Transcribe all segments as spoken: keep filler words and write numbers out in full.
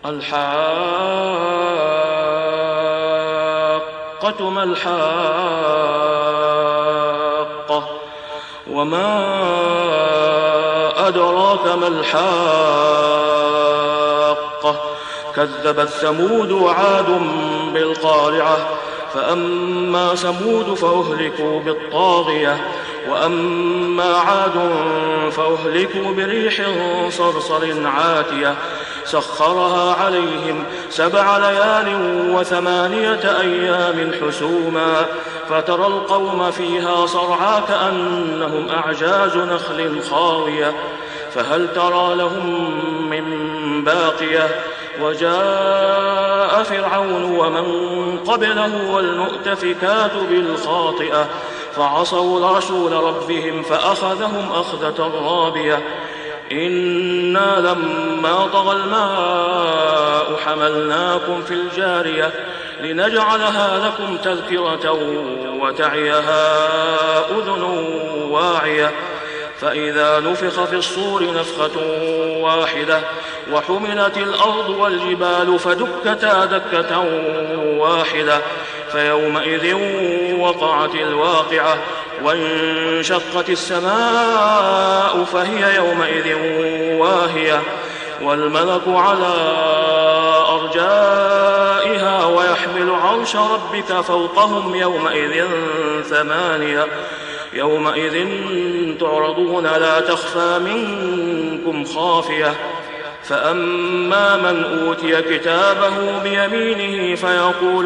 الحاقة ما الحاقة وما أدراك ما الحاقة كذبت ثمود وعاد بالقارعة فأما ثمود فأهلكوا بالطاغية وأما عاد فأهلكوا بريح صرصر عاتية سخرها عليهم سبع ليال وثمانية أيام حسوما فترى القوم فيها صرعى كأنهم أعجاز نخل خاوية فهل ترى لهم من باقية وجاء فرعون ومن قبله والمؤتفكات بالخاطئة فعصوا رسول ربهم فأخذهم أخذة رابية إنا لما طغى الماء حملناكم في الجارية لنجعلها لكم تذكرة وتعيها أذن واعية فإذا نفخ في الصور نفخة واحدة وحملت الأرض والجبال فدكتا دكة واحدة فيومئذ وقعت الواقعة وانشقت السماء فهي يومئذ واهية والملك على أرجائها ويحمل عرش ربك فوقهم يومئذ ثمانية يومئذ تعرضون لا تخفى منكم خافية فأما من أوتي كتابه بيمينه فيقول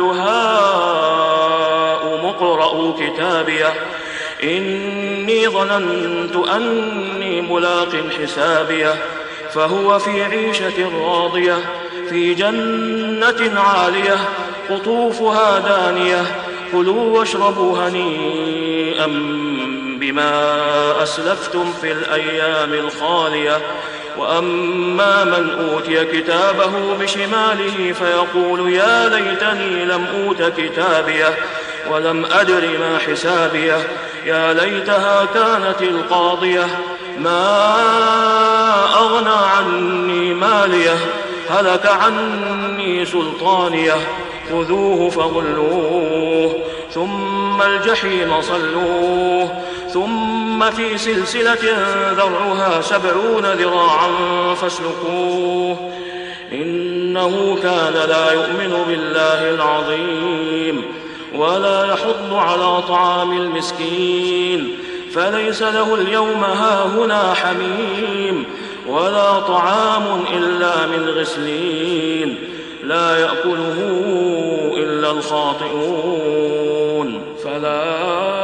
هاؤم اقرءوا كتابيه إني ظننت أني ملاق حسابيه فهو في عيشة راضية في جنة عالية قطوفها دانية كلوا واشربوا هنيئا بما أسلفتم في الأيام الخالية وأما من أوتي كتابه بشماله فيقول يا ليتني لم أوت كتابيه ولم أدر ما حسابيه يا ليتها كانت القاضية ما أغنى عني ماليه هلك عني سلطانيه خذوه فغلوه ثم الجحيم صلوه ثم في سلسلة ذرعها سبعون ذراعا فاسلكوه إنه كان لا يؤمن بالله العظيم ولا يحض على طعام المسكين فليس له اليوم هاهنا حميم ولا طعام إلا من غسلين لا يأكله إلا الخاطئون فلا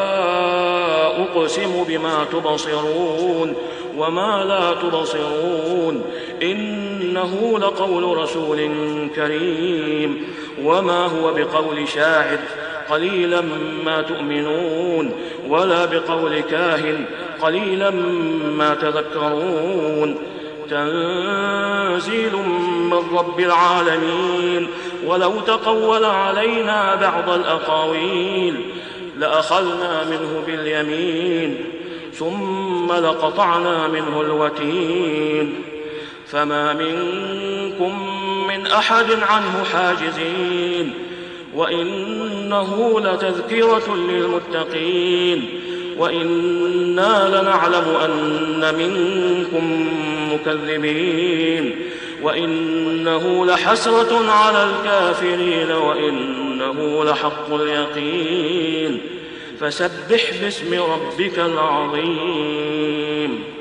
أقسم بما تبصرون وما لا تبصرون إنه لقول رسول كريم وما هو بقول شاعر قليلا ما تؤمنون ولا بقول كاهن قليلا ما تذكرون تنزيل من رب العالمين ولو تقول علينا بعض الأقاويل لأخذنا منه باليمين ثم لقطعنا منه الوتين فما منكم من أحد عنه حاجزين وإنه لتذكرة للمتقين وإنا لنعلم أن منكم مكذبين وإنه لحسرة على الكافرين وإنه لحق اليقين فسبح باسم ربك العظيم.